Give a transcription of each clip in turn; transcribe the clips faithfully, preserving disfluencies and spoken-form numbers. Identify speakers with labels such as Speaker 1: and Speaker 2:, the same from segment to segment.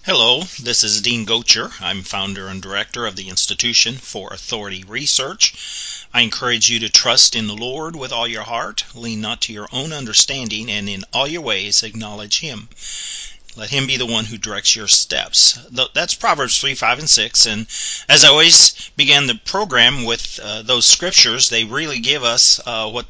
Speaker 1: Hello, this is Dean Gocher. I'm founder and director of the Institution for Authority Research. I encourage you to trust in the Lord with all your heart, lean not to your own understanding, and in all your ways acknowledge Him. Let Him be the one who directs your steps. That's Proverbs three, five, and six. And as I always begin the program with uh, those scriptures, they really give us uh, what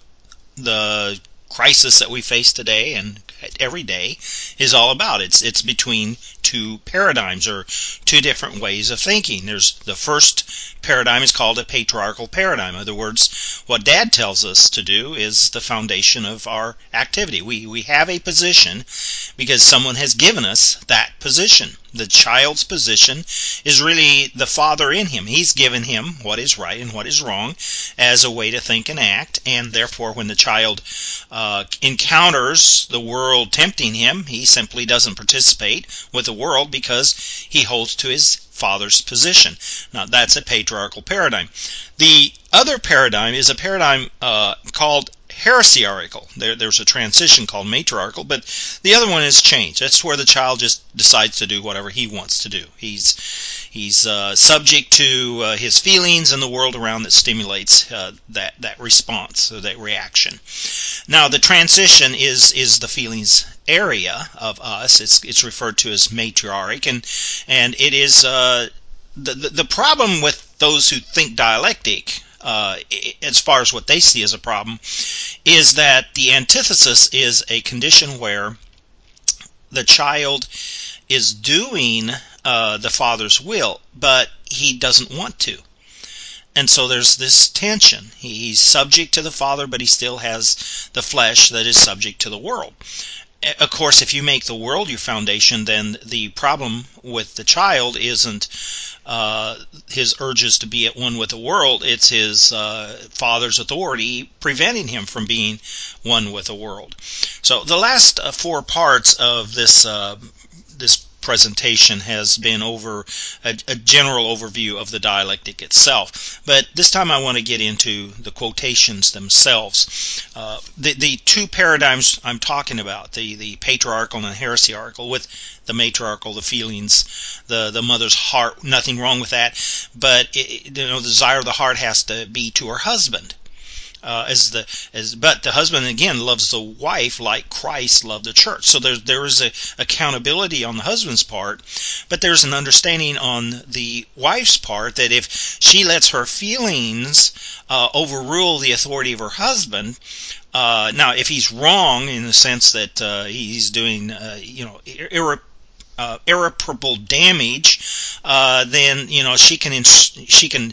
Speaker 1: the crisis that we face today and every day is all about. It's it's between two paradigms or two different ways of thinking. There's the first paradigm is called a patriarchal paradigm. In other words, what Dad tells us to do is the foundation of our activity. We we have a position because someone has given us that position. The child's position is really the father in him. He's given him what is right and what is wrong as a way to think and act, and therefore when the child uh, encounters the world tempting him, he simply doesn't participate with the world because he holds to his father's position. Now that's a patriarchal paradigm. The other paradigm is a paradigm uh, called heresiarchal. There, there's a transition called matriarchal, but the other one is change. That's where the child just decides to do whatever he wants to do. He's he's uh, subject to uh, his feelings and the world around that stimulates uh, that that response or that reaction. Now the transition is is the feelings area of us. It's it's referred to as matriarch, and and it is uh, the, the the problem with those who think dialectic. Uh, as far as what they see as a problem, is that the antithesis is a condition where the child is doing uh, the father's will, but he doesn't want to. And so there's this tension. He's subject to the father, but he still has the flesh that is subject to the world. Of course, if you make the world your foundation, then the problem with the child isn't uh, his urges to be at one with the world. It's his uh, father's authority preventing him from being one with the world. So the last uh, four parts of this uh, this presentation has been over a, a general overview of the dialectic itself, but this time I want to get into the quotations themselves. Uh, the, the two paradigms I'm talking about, the, the patriarchal and heresiarchal, with the matriarchal, the feelings, the, the mother's heart, nothing wrong with that, but it, you know, the desire of the heart has to be to her husband. Uh, as the as but the husband again loves the wife like Christ loved the church. So there there is a accountability on the husband's part, but there's an understanding on the wife's part that if she lets her feelings uh, overrule the authority of her husband, uh, now if he's wrong in the sense that uh, he's doing uh, you know irre- uh, irreparable damage, uh, then you know she can ins- she can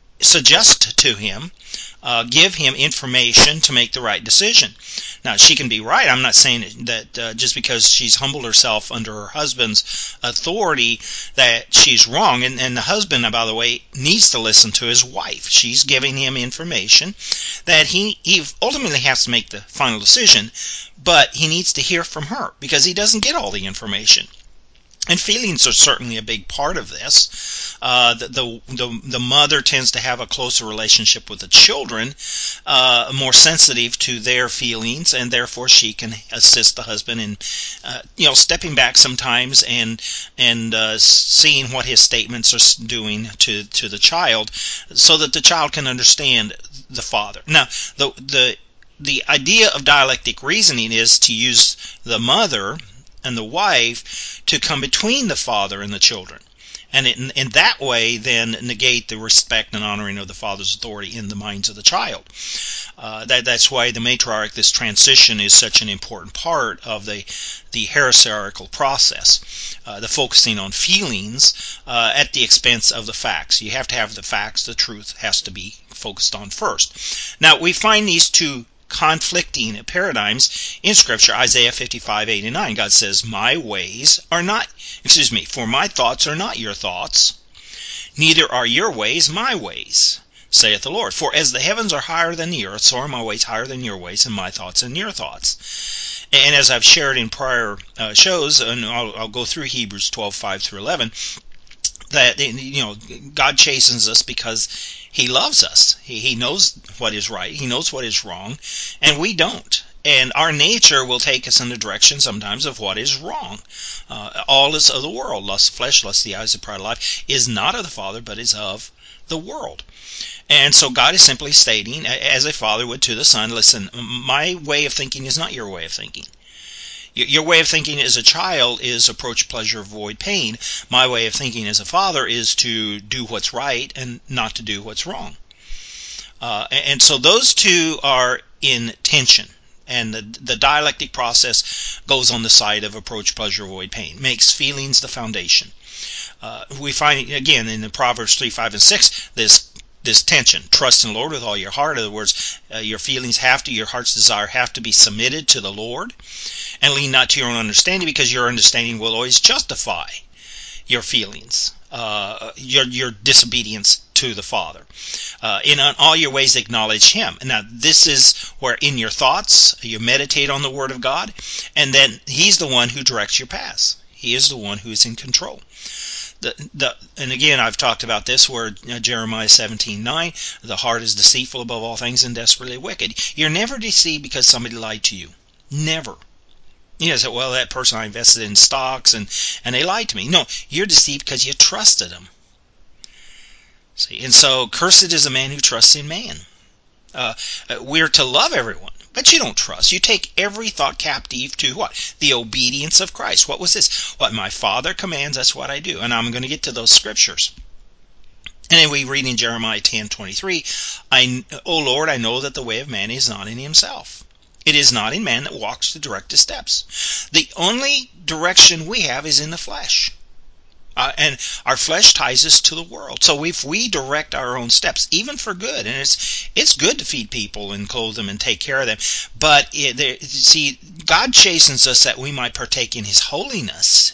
Speaker 1: suggest to him. Uh, give him information to make the right decision. Now, she can be right. I'm not saying that uh, just because she's humbled herself under her husband's authority that she's wrong. And, and the husband, by the way, needs to listen to his wife. She's giving him information that he, he ultimately has to make the final decision, but he needs to hear from her because he doesn't get all the information. And feelings are certainly a big part of this. Uh, the, the the the mother tends to have a closer relationship with the children, uh, more sensitive to their feelings, and therefore she can assist the husband in, uh, you know, stepping back sometimes and and uh, seeing what his statements are doing to to the child, so that the child can understand the father. Now, the the the idea of dialectic reasoning is to use the mother and the wife to come between the father and the children, and in, in that way then negate the respect and honoring of the father's authority in the minds of the child. Uh, that, that's why the matriarch, this transition, is such an important part of the the heresiarchal process, uh, the focusing on feelings uh, at the expense of the facts. You have to have the facts. The truth has to be focused on first. Now, we find these two conflicting paradigms in Scripture. Isaiah fifty-five, eight and nine. God says, my ways are not, excuse me, for my thoughts are not your thoughts, neither are your ways my ways, saith the Lord. For as the heavens are higher than the earth, so are my ways higher than your ways, and my thoughts than your thoughts. And as I've shared in prior uh, shows, and I'll, I'll go through Hebrews twelve, five through eleven, that, you know, God chastens us because He loves us. He, he knows what is right. He knows what is wrong, and we don't. And our nature will take us in the direction sometimes of what is wrong. Uh, all is of the world. Lust of flesh, lust of the eyes, the pride of life is not of the Father, but is of the world. And so God is simply stating, as a father would to the son, listen, my way of thinking is not your way of thinking. Your way of thinking as a child is approach pleasure, avoid pain. My way of thinking as a father is to do what's right and not to do what's wrong. Uh, and so those two are in tension. And the, the dialectic process goes on the side of approach pleasure, avoid pain. Makes feelings the foundation. Uh, we find, again, in the Proverbs three, five, and six, this this tension. Trust in the Lord with all your heart. In other words, uh, your feelings have to, your heart's desire have to be submitted to the Lord. And lean not to your own understanding, because your understanding will always justify your feelings, uh, your your disobedience to the Father. Uh, in all your ways acknowledge Him. Now, this is where in your thoughts you meditate on the Word of God, and then He's the one who directs your paths. He is the one who is in control. The, the, and again, I've talked about this where uh, Jeremiah seventeen nine, the heart is deceitful above all things and desperately wicked. You're never deceived because somebody lied to you. Never. You know, say, well, that person I invested in stocks and, and they lied to me. No, you're deceived because you trusted them. See, and so cursed is a man who trusts in man. Uh, we're to love everyone, but you don't trust. You take every thought captive to what? The obedience of Christ. What was this? What my Father commands, that's what I do. And I'm going to get to those scriptures. And then we read in Jeremiah ten twenty-three, I, O Lord, I know that the way of man is not in himself. It is not in man that walks to direct his steps. The only direction we have is in the flesh. Uh, and our flesh ties us to the world. So if we direct our own steps, even for good, and it's it's good to feed people and clothe them and take care of them, but it, see, God chastens us that we might partake in His holiness.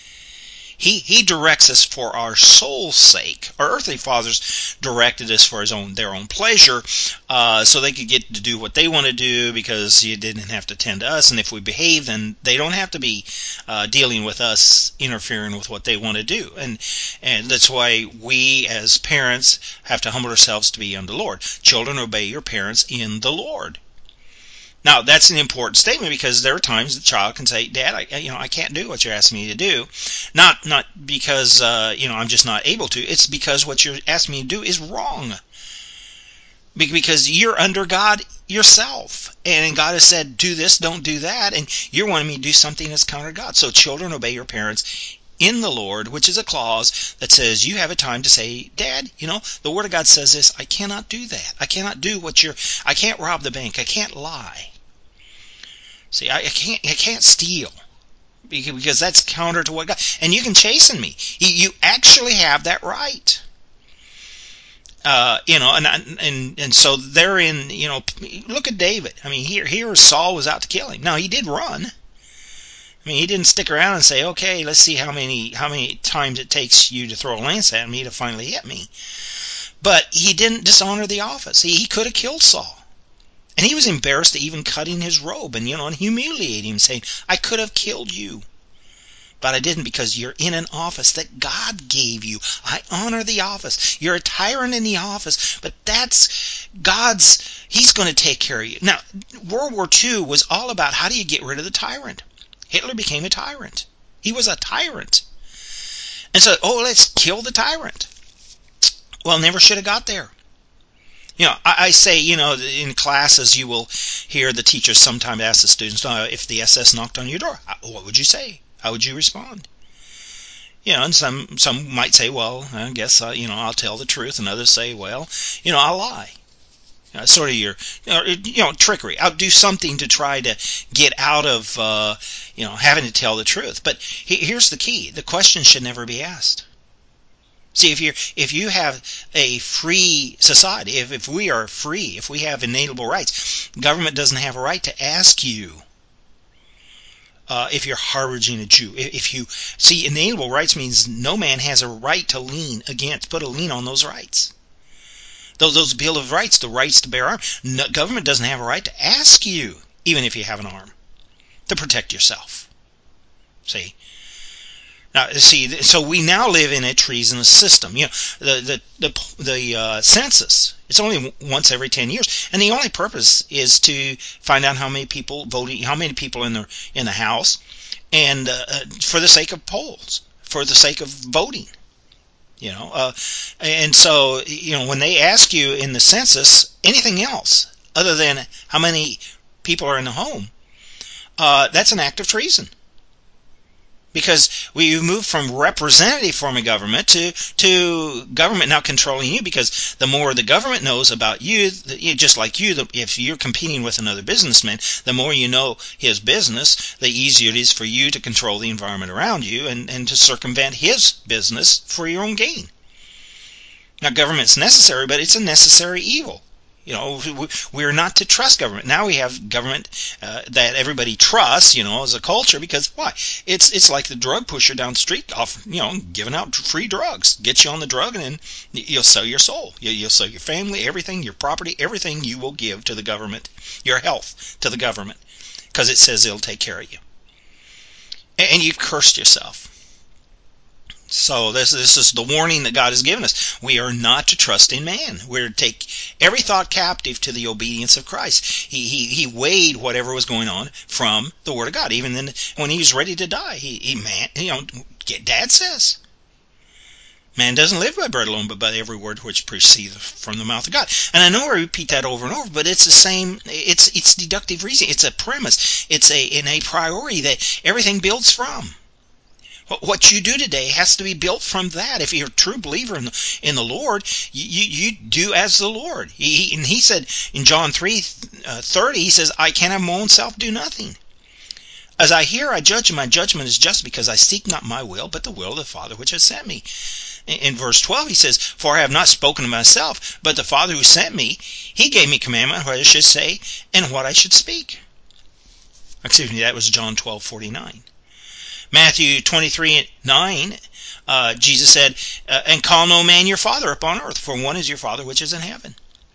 Speaker 1: He he directs us for our soul's sake. Our earthly fathers directed us for his own their own pleasure, uh, so they could get to do what they want to do because you didn't have to tend to us. And if we behave, then they don't have to be uh, dealing with us, interfering with what they want to do. And and that's why we as parents have to humble ourselves to be under the Lord. Children, obey your parents in the Lord. Now, that's an important statement because there are times the child can say, Dad, I, you know, I can't do what you're asking me to do. Not not because, uh, you know, I'm just not able to. It's because what you're asking me to do is wrong. Because you're under God yourself. And God has said, do this, don't do that. And you're wanting me to do something that's counter God. So children, obey your parents in the Lord, which is a clause that says you have a time to say, Dad, you know, the Word of God says this, I cannot do that. I cannot do what you're, I can't rob the bank. I can't lie. See, I, I can't, I can't steal. Because that's counter to what God, and you can chasten me. You, you actually have that right. Uh, you know, and, and, and so therein, you know, look at David. I mean, here, here Saul was out to kill him. Now, he did run. I mean, he didn't stick around and say, okay, let's see how many how many times it takes you to throw a lance at me to finally hit me. But he didn't dishonor the office. He, he could have killed Saul. And he was embarrassed to even cutting his robe and, you know, and humiliating him, saying, I could have killed you. But I didn't because you're in an office that God gave you. I honor the office. You're a tyrant in the office, but that's God's, He's going to take care of you. Now, World War Two was all about how do you get rid of the tyrant. Hitler became a tyrant. He was a tyrant. And so, oh, let's kill the tyrant. Well, never should have got there. You know, I, I say, you know, in classes you will hear the teachers sometimes ask the students, oh, if the S S knocked on your door, what would you say? How would you respond? You know, and some some might say, well, I guess, uh, you know, I'll tell the truth. And others say, well, you know, I'll lie. You know, sort of your, you know, you know, trickery. I'll do something to try to get out of, uh, you know, having to tell the truth. But he, here's the key. The question should never be asked. See, if you if you have a free society, if, if we are free, if we have inalienable rights, government doesn't have a right to ask you uh, if you're harboring a Jew. If you see, inalienable rights means no man has a right to lien against, put a lien on those rights. Those those Bill of Rights, the rights to bear arms. No, government doesn't have a right to ask you, even if you have an arm, to protect yourself. See. Now, see, so we now live in a treasonous system. You know, the the the, the uh, census. It's only once every ten years, and the only purpose is to find out how many people voting, how many people in the in the House, and uh, for the sake of polls, for the sake of voting. You know, uh, and so you know when they ask you in the census anything else other than how many people are in the home, uh, that's an act of treason. Because we move from representative form of government to to government now controlling you, because the more the government knows about you, just like you, if you're competing with another businessman, the more you know his business, the easier it is for you to control the environment around you and, and to circumvent his business for your own gain. Now, government's necessary, but it's a necessary evil. You know, we're not to trust government. Now we have government uh, that everybody trusts, you know, as a culture, because why? It's it's like the drug pusher down the street, off, you know, giving out free drugs. Get you on the drug, and then you'll sell your soul. You'll sell your family, everything, your property, everything you will give to the government, your health to the government, because it says it'll take care of you. And you've cursed yourself. So this, this is the warning that God has given us. We are not to trust in man. We're to take every thought captive to the obedience of Christ. He he he weighed whatever was going on from the Word of God. Even then, when he was ready to die, he he man, you know, Dad says, man doesn't live by bread alone, but by every word which proceeds from the mouth of God. And I know I repeat that over and over, but it's the same. It's it's deductive reasoning. It's a premise. It's a in a priority that everything builds from. What you do today has to be built from that. If you're a true believer in the, in the Lord, you, you, you do as the Lord. He, and he said in John three thirty, he says, I can of my own self do nothing. As I hear, I judge, and my judgment is just, because I seek not my will, but the will of the Father which has sent me. In, in verse twelve, he says, for I have not spoken of myself, but the Father who sent me, he gave me commandment what I should say and what I should speak. Excuse me, that was John twelve forty-nine. Matthew twenty-three nine, uh, Jesus said, uh, and call no man your father upon earth, for one is your Father which is in heaven.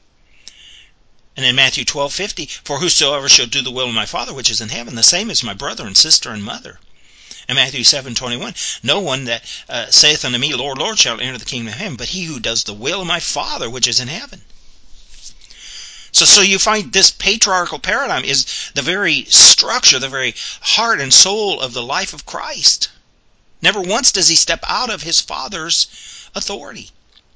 Speaker 1: And in Matthew twelve fifty, for whosoever shall do the will of my Father which is in heaven, the same is my brother and sister and mother. And Matthew seven twenty-one, no one that uh, saith unto me, Lord, Lord, shall enter the kingdom of heaven, but he who does the will of my Father which is in heaven. So, so you find this patriarchal paradigm is the very structure, the very heart and soul of the life of Christ. Never once does he step out of his Father's authority.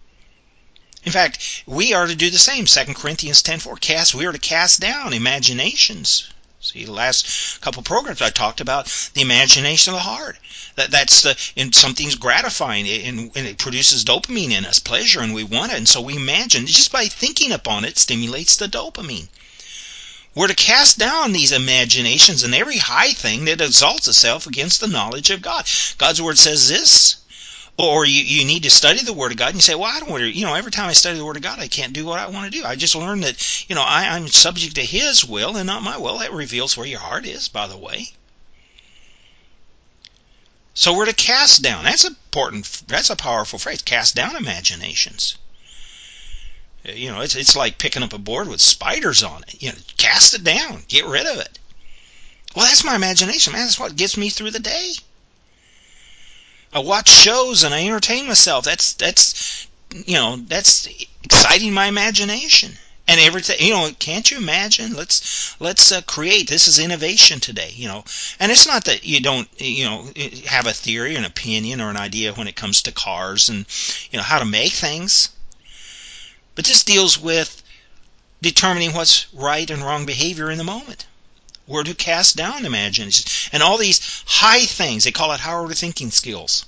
Speaker 1: In fact, we are to do the same. Second Corinthians ten four, cast, we are to cast down imaginations. See, the last couple of programs I talked about the imagination of the heart. That that's the and something's gratifying, and, and it produces dopamine in us, pleasure, and we want it, and so we imagine. Just by thinking upon it stimulates the dopamine. We're to cast down these imaginations and every high thing that exalts itself against the knowledge of God. God's Word says this. Or you, you need to study the Word of God, and you say, well, I don't want to, you know, every time I study the Word of God, I can't do what I want to do. I just learned that, you know, I, I'm subject to His will and not my will. That reveals where your heart is, by the way. So we're to cast down. That's important. That's a powerful phrase. Cast down imaginations. You know, it's it's like picking up a board with spiders on it. You know, cast it down. Get rid of it. Well, that's my imagination, man. That's what gets me through the day. I watch shows and I entertain myself. That's that's you know that's exciting my imagination and everything. You know, can't you imagine? Let's let's uh, create. This is innovation today. You know, and it's not that you don't you know have a theory, an opinion, or an idea when it comes to cars and you know how to make things. But this deals with determining what's right and wrong behavior in the moment. We're to cast down imaginations and all these high things. They call it higher order thinking skills.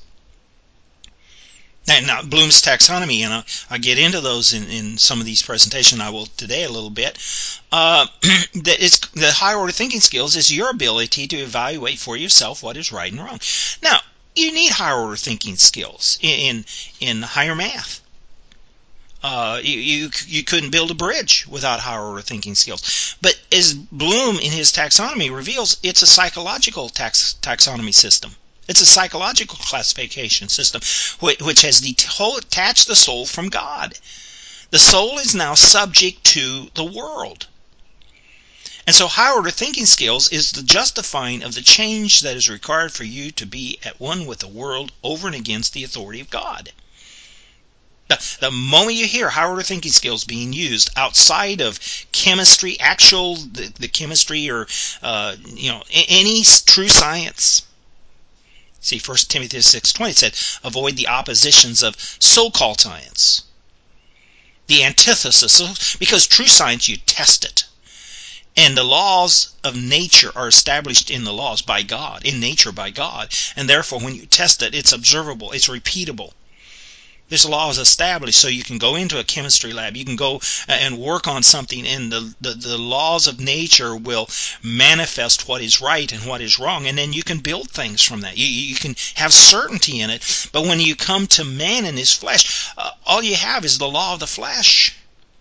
Speaker 1: And now Bloom's taxonomy, and I'll, I'll get into those in, in some of these presentations. I will today a little bit. Uh, that it's, the higher order thinking skills is your ability to evaluate for yourself what is right and wrong. Now, you need higher order thinking skills in in, in higher math. Uh, you, you you couldn't build a bridge without higher order thinking skills. But as Bloom in his taxonomy reveals, it's a psychological tax, taxonomy system. It's a psychological classification system which, which has detached the soul from God. The soul is now subject to the world. And so higher order thinking skills is the justifying of the change that is required for you to be at one with the world over and against the authority of God. The, the moment you hear higher order thinking skills being used outside of chemistry, actual the, the chemistry or uh, you know any true science. See, First Timothy six twenty said, avoid the oppositions of so-called science. The antithesis, because true science, you test it. And the laws of nature are established in the laws by God, in nature by God. And therefore, when you test it, it's observable, it's repeatable. This law is established so you can go into a chemistry lab, you can go and work on something, and the, the, the laws of nature will manifest what is right and what is wrong, and then you can build things from that. You, you can have certainty in it. But when you come to man in his flesh, uh, all you have is the law of the flesh.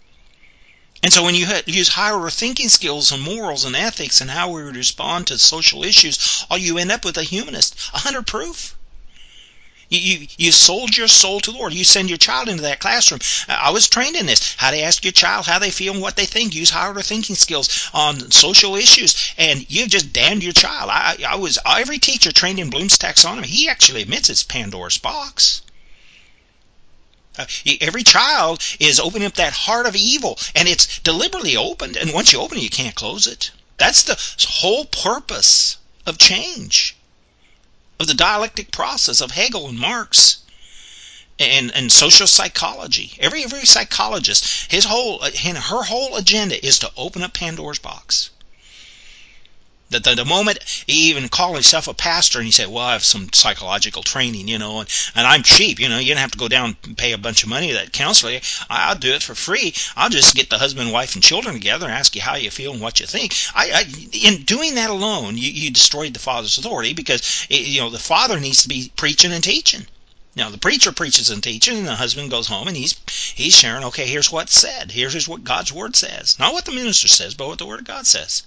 Speaker 1: And so when you use higher order thinking skills and morals and ethics and how we would respond to social issues, all you end up with a humanist, a hundred proof. You, you, you sold your soul to the Lord. You send your child into that classroom. I was trained in this. How to ask your child how they feel and what they think. Use higher order thinking skills on social issues. And you've just damned your child. I, I was every teacher trained in Bloom's taxonomy. He actually admits it's Pandora's box. Uh, every child is opening up that heart of evil, and it's deliberately opened. And once you open it, you can't close it. That's the whole purpose of change, of the dialectic process of Hegel and Marx and, and social psychology. Every every psychologist, his whole her whole agenda is to open up Pandora's box. The, the, the moment he even called himself a pastor and he said, well, I have some psychological training, you know, and, and I'm cheap, you know, you don't have to go down and pay a bunch of money to that counselor. I'll do it for free. I'll just get the husband, wife, and children together and ask you how you feel and what you think. I, I in doing that alone, you, you destroyed the father's authority, because, it, you know, the father needs to be preaching and teaching. Now, the preacher preaches and teaches, and the husband goes home and he's he's sharing, okay, here's what's said. Here's what God's word says. Not what the minister says, but what the word of God says.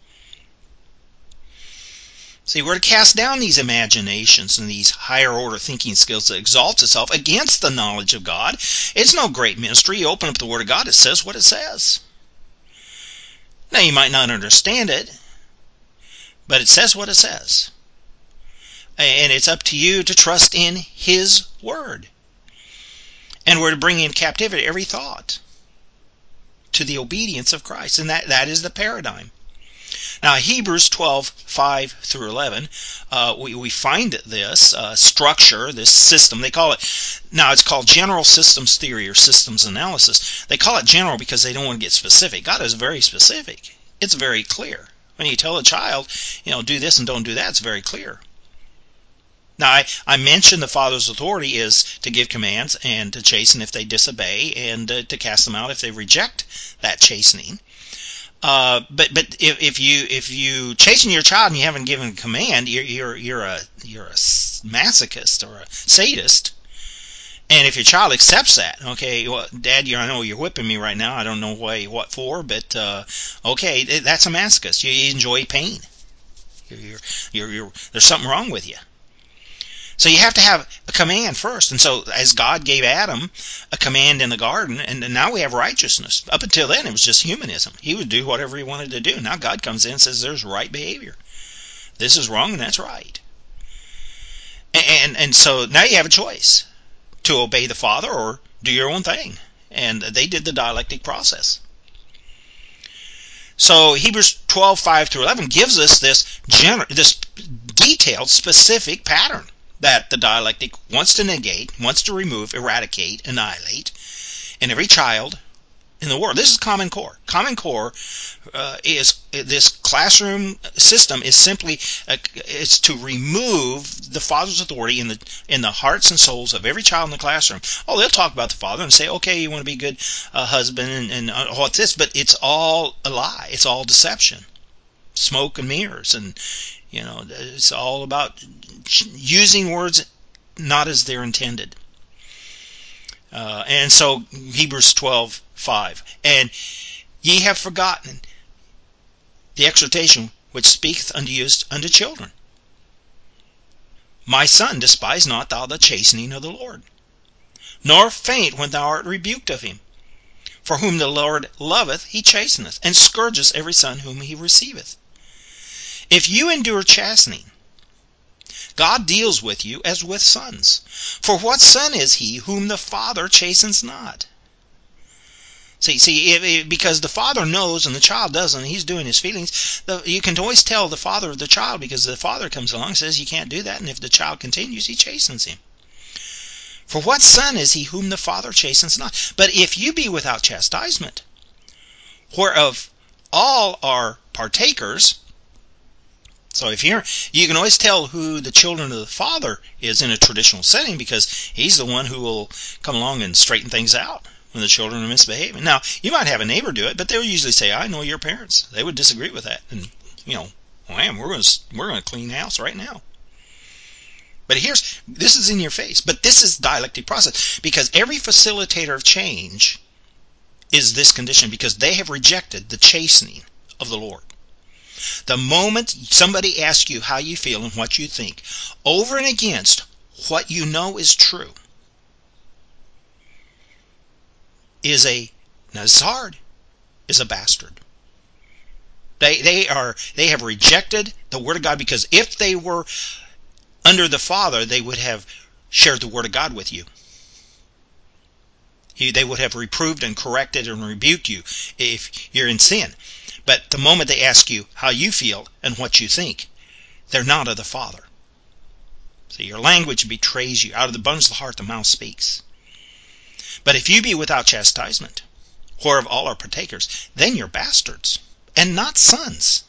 Speaker 1: See, we're to cast down these imaginations and these higher order thinking skills that exalt itself against the knowledge of God. It's no great mystery. You open up the Word of God, it says what it says. Now, you might not understand it, but it says what it says. And it's up to you to trust in His Word. And we're to bring in captivity every thought to the obedience of Christ. And that, that is the paradigm. Now, Hebrews twelve, five through eleven, uh, we, we find this uh, structure, this system. They call it, now it's called general systems theory or systems analysis. They call it general because they don't want to get specific. God is very specific. It's very clear. When you tell a child, you know, do this and don't do that, it's very clear. Now, I, I mentioned the Father's authority is to give commands and to chasten if they disobey, and uh, to cast them out if they reject that chastening. Uh, but but if, if you if you chasten your child and you haven't given a command, you're you're you're a you're a masochist or a sadist. And if your child accepts that, okay, well, Dad, you I know you're whipping me right now. I don't know why, what for, but uh, okay, that's a masochist. You enjoy pain. You're, you're you're you're there's something wrong with you. So you have to have a command first. And so as God gave Adam a command in the garden, and now we have righteousness. Up until then, it was just humanism. He would do whatever he wanted to do. Now God comes in and says there's right behavior. This is wrong and that's right. And, and, and so now you have a choice to obey the Father or do your own thing. And they did the dialectic process. So Hebrews twelve, five through eleven gives us this, gener- this detailed, specific pattern that the dialectic wants to negate, wants to remove, eradicate, annihilate in every child in the world. This is Common Core. Common Core uh, is this classroom system is simply uh, it's to remove the Father's authority in the in the hearts and souls of every child in the classroom. Oh, they'll talk about the Father and say, okay, you want to be a good uh, husband and, and uh, what's this? But it's all a lie. It's all deception, smoke and mirrors, and you know, it's all about using words not as they're intended. Uh, and so Hebrews twelve, five. And ye have forgotten the exhortation which speaketh unto you unto children. My son, despise not thou the chastening of the Lord, nor faint when thou art rebuked of him. For whom the Lord loveth, he chasteneth, and scourgeth every son whom he receiveth. If you endure chastening, God deals with you as with sons. For what son is he whom the Father chastens not? See, see, if, if, because the father knows and the child doesn't, he's doing his feelings. The, you can always tell the father of the child, because the father comes along and says you can't do that, and if the child continues, he chastens him. For what son is he whom the Father chastens not? But if you be without chastisement, whereof all are partakers. So if you're, you can always tell who the children of the Father is in a traditional setting, because he's the one who will come along and straighten things out when the children are misbehaving. Now, you might have a neighbor do it, but they'll usually say, I know your parents. They would disagree with that. And, you know, wham, we're going to, we're going to clean house right now. But here's, this is in your face, but this is dialectic process, because every facilitator of change is this condition, because they have rejected the chastening of the Lord. The moment somebody asks you how you feel and what you think, over and against what you know is true, is a, now this is hard, is a bastard. They, they are, they have rejected the Word of God, because if they were under the Father, they would have shared the Word of God with you. They would have reproved and corrected and rebuked you if you're in sin. But the moment they ask you how you feel and what you think, they're not of the Father. So your language betrays you. Out of the abundance of the heart the mouth speaks. But if you be without chastisement, whereof all are partakers, then you're bastards, and not sons.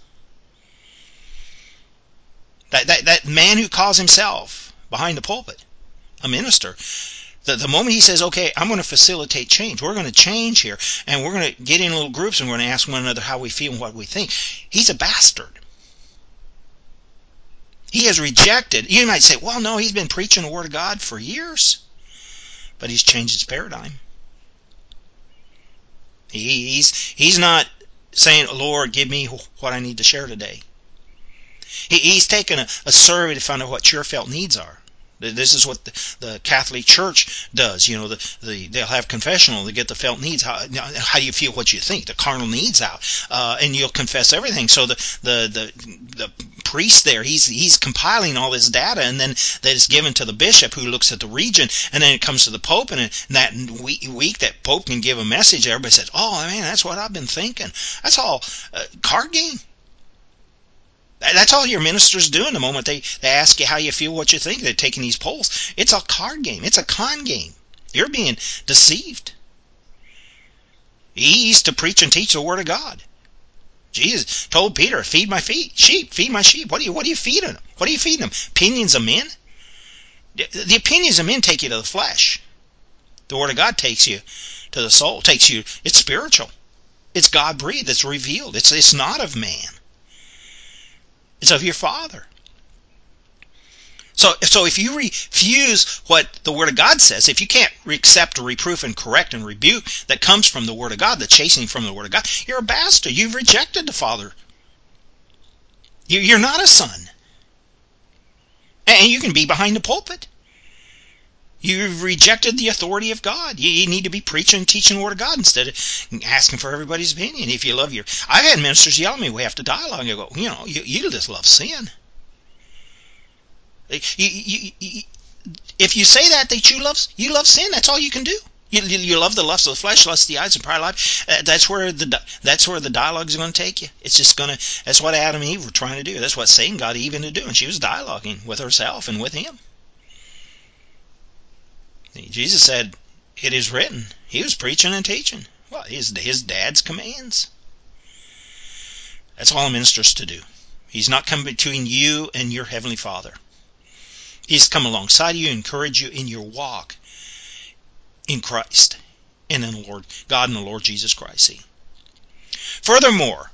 Speaker 1: That, that, that man who calls himself behind the pulpit a minister, the, the moment he says, okay, I'm going to facilitate change, we're going to change here, and we're going to get in little groups and we're going to ask one another how we feel and what we think, he's a bastard. He has rejected. You might say, well, no, he's been preaching the Word of God for years, but he's changed his paradigm. He, he's, he's not saying, Lord, give me what I need to share today. He, he's taken a, a survey to find out what your felt needs are. This is what the, the Catholic Church does. You know, the, the they'll have confessional. They get the felt needs. How, how do you feel? What you think? The carnal needs out, uh, and you'll confess everything. So the the the the priest there, he's he's compiling all this data, and then that is given to the bishop, who looks at the region, and then it comes to the Pope, and in that week, week that Pope can give a message. Everybody says, "Oh man, that's what I've been thinking." That's all uh, card game. That's all your minister's doing the moment they, they ask you how you feel, what you think. They're taking these polls. It's a card game. It's a con game. You're being deceived. He used to preach and teach the Word of God. Jesus told Peter, feed my feet, sheep, feed my sheep. What are you, what are you feeding them? What are you feeding them? Opinions of men? The opinions of men take you to the flesh. The Word of God takes you to the soul, takes you, it's spiritual. It's God-breathed. It's revealed. It's, it's not of man. It's of your Father. So, so if you refuse what the Word of God says, if you can't accept a reproof and correct and rebuke that comes from the Word of God, the chastening from the Word of God, you're a bastard. You've rejected the Father. You're not a son. And you can be behind the pulpit. You've rejected the authority of God. You need to be preaching and teaching the Word of God instead of asking for everybody's opinion. If you love your... I've had ministers yell at me, we have to dialogue. I go, you know, you, you just love sin. You, you, you, if you say that, that you love, you love sin, that's all you can do. You, you love the lust of the flesh, lust of the eyes, and pride of life. Uh, that's where the that's where the dialogue is going to take you. It's just going to. That's what Adam and Eve were trying to do. That's what Satan got Eve into doing. She was dialoguing with herself and with him. Jesus said, "It is written." He was preaching and teaching. Well, his his dad's commands. That's all a minister's to do. He's not coming between you and your heavenly Father. He's come alongside you, encourage you in your walk in Christ and in the Lord God and the Lord Jesus Christ. See? Furthermore,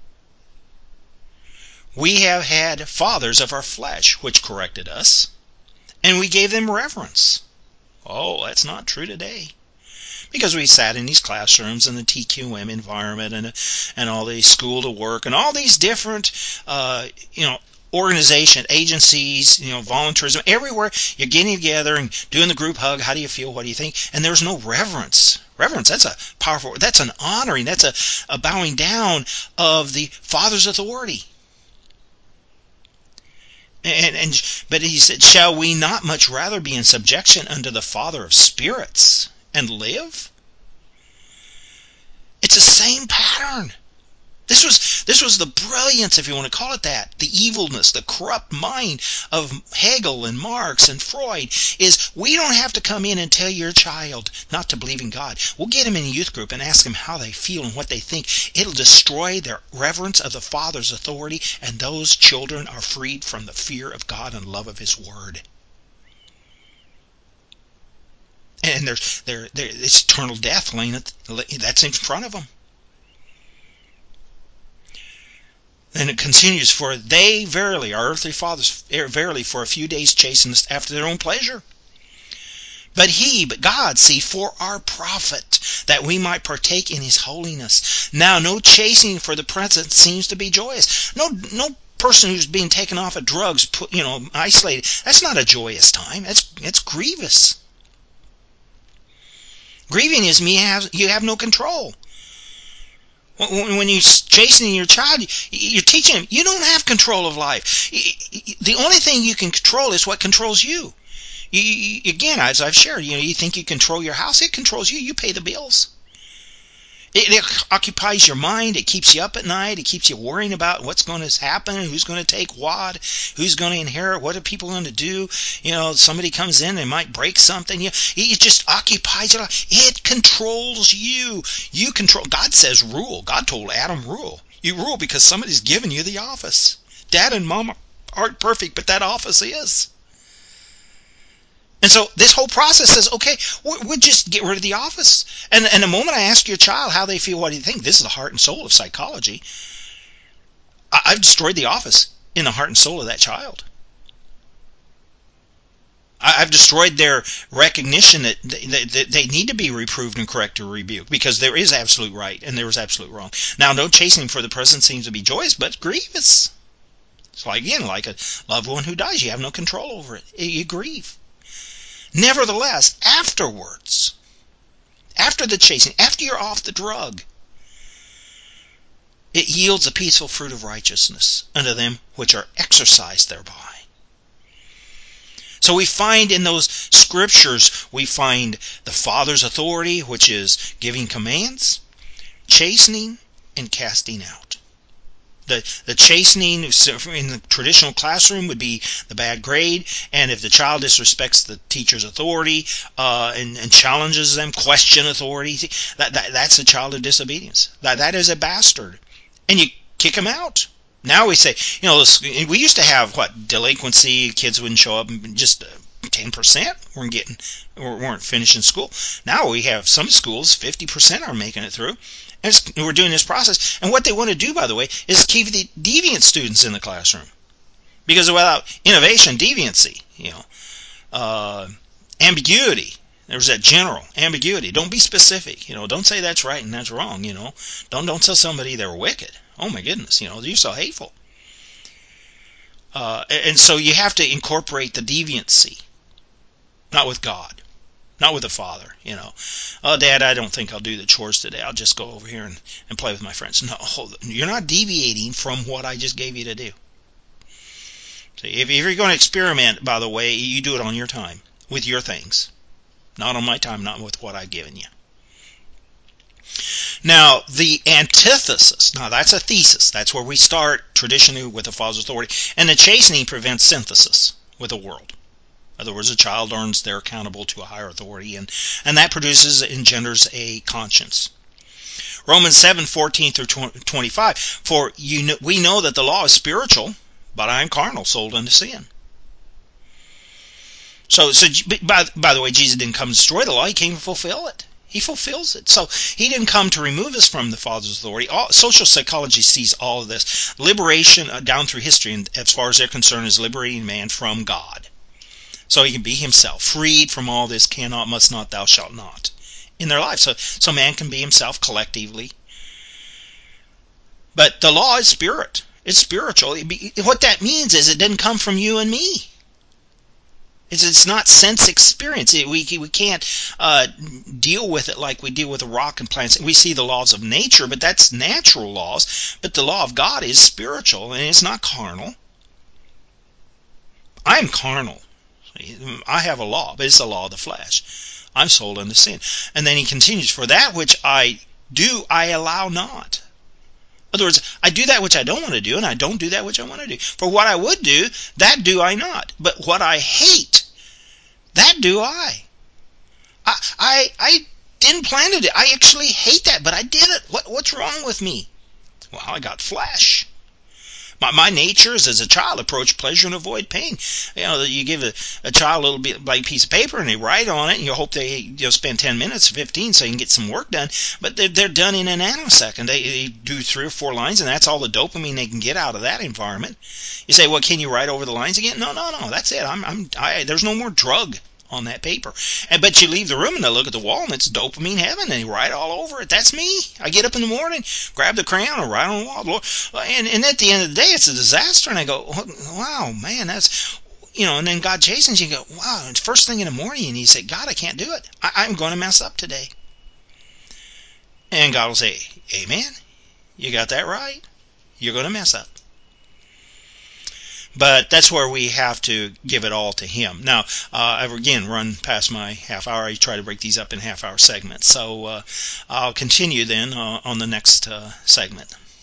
Speaker 1: we have had fathers of our flesh which corrected us, and we gave them reverence. Oh, that's not true today. Because we sat in these classrooms in the T Q M environment and and all the school to work and all these different, uh, you know, organization, agencies, you know, volunteerism, everywhere you're getting together and doing the group hug. How do you feel? What do you think? And there's no reverence. Reverence, that's a powerful, that's an honoring, that's a, a bowing down of the Father's authority. And, and but he said, shall we not much rather be in subjection unto the Father of spirits and live? It's the same pattern. This was this was the brilliance, if you want to call it that, the evilness, the corrupt mind of Hegel and Marx and Freud, is we don't have to come in and tell your child not to believe in God. We'll get them in a youth group and ask them how they feel and what they think. It'll destroy their reverence of the Father's authority, and those children are freed from the fear of God and love of His Word. And there's there there it's eternal death laying at, that's in front of them. And it continues, for they verily, our earthly fathers, verily for a few days chastened us after their own pleasure. But he, but God, see, for our profit, that we might partake in His holiness. Now no chastening for the present seems to be joyous. No no person who's being taken off of drugs, put, you know, isolated, that's not a joyous time. That's, it's grievous. Grieving is me have, you have no control. When you're chastening your child, you're teaching him you don't have control of life. The only thing you can control is what controls you. you again, as I've shared, you know, you think you control your house, it controls you. You pay the bills. It, it occupies your mind. It keeps you up at night. It keeps you worrying about what's going to happen, who's going to take what, who's going to inherit, what are people going to do. You know, somebody comes in, they might break something. You know, it just occupies your life. It controls you. You control. God says rule. God told Adam rule. You rule because somebody's given you the office. Dad and Mom aren't perfect, but that office is. And so this whole process says, okay, we'll just get rid of the office. And, and the moment I ask your child how they feel, what do you think? This is the heart and soul of psychology. I've destroyed the office in the heart and soul of that child. I've destroyed their recognition that they, they need to be reproved and corrected or rebuked, because there is absolute right and there is absolute wrong. Now, no chastening for the present seems to be joyous, but grievous. It's like, again, like a loved one who dies. You have no control over it. You grieve. Nevertheless, afterwards, after the chastening, after you're off the drug, it yields a peaceful fruit of righteousness unto them which are exercised thereby. So we find in those scriptures, we find the Father's authority, which is giving commands, chastening, and casting out. The, the chastening in the traditional classroom would be the bad grade, and if the child disrespects the teacher's authority uh, and, and challenges them, question authority, that, that that's a child of disobedience. That that is a bastard, and you kick him out. Now we say, you know, we used to have what delinquency, kids wouldn't show up, and just ten percent weren't getting, weren't finishing school. Now we have some schools fifty percent are making it through. And we're doing this process. And what they want to do, by the way, is keep the deviant students in the classroom. Because without innovation, deviancy, you know, uh, ambiguity, there's that general ambiguity. Don't be specific. You know, don't say that's right and that's wrong. You know, don't don't tell somebody they're wicked. Oh my goodness, you know, you're so hateful. Uh, and so you have to incorporate the deviancy, not with God. Not with the Father, you know. Oh, Dad, I don't think I'll do the chores today. I'll just go over here and, and play with my friends. No, you're not deviating from what I just gave you to do. So if, if you're going to experiment, by the way, you do it on your time, with your things. Not on my time, not with what I've given you. Now, the antithesis, now that's a thesis. That's where we start traditionally with the Father's authority. And the chastening prevents synthesis with the world. In other words, a child learns they're accountable to a higher authority, and, and that produces, engenders a conscience. Romans seven, fourteen through twenty-five, for you know, we know that the law is spiritual, but I am carnal, sold unto sin. So, so by, by the way, Jesus didn't come to destroy the law, He came to fulfill it. He fulfills it. So He didn't come to remove us from the Father's authority. All, social psychology sees all of this. Liberation uh, down through history, and as far as they're concerned, is liberating man from God. So he can be himself, freed from all this cannot, must not, thou shalt not in their life. So, so man can be himself collectively. But the law is spirit. It's spiritual. What that means is it didn't come from you and me. It's, it's not sense experience. It, we, we can't uh, deal with it like we deal with a rock and plants. We see the laws of nature, but that's natural laws. But the law of God is spiritual, and it's not carnal. I'm carnal. I have a law, but it's the law of the flesh. I'm sold unto sin. And then he continues, for that which I do, I allow not. In other words, I do that which I don't want to do, and I don't do that which I want to do. For what I would do, that do I not. But what I hate, that do I. I I, I didn't plan to do it. I actually hate that, but I did it. What What's wrong with me? Well, I got flesh. My, my nature is as a child, approach pleasure and avoid pain. You know, you give a, a child a little bit blank piece of paper and they write on it, and you hope they you know, spend ten minutes, fifteen, so you can get some work done. But they're, they're done in a nanosecond. They, they do three or four lines, and that's all the dopamine they can get out of that environment. You say, well, can you write over the lines again? No, no, no. That's it. I'm, I'm, I, there's no more drug on that paper. And but you leave the room and they look at the wall and it's dopamine heaven, and they write all over it. That's me. I get up in the morning, grab the crayon and write on the wall. And, and at the end of the day, it's a disaster. And I go, wow, man, that's, you know, and then God chastens you and go, wow, it's first thing in the morning, and you say, God, I can't do it. I, I'm going to mess up today. And God will say, amen. You got that right. You're going to mess up. But that's where we have to give it all to Him. Now, uh, I've again run past my half hour. I try to break these up in half hour segments. So uh, I'll continue then uh, on the next uh, segment.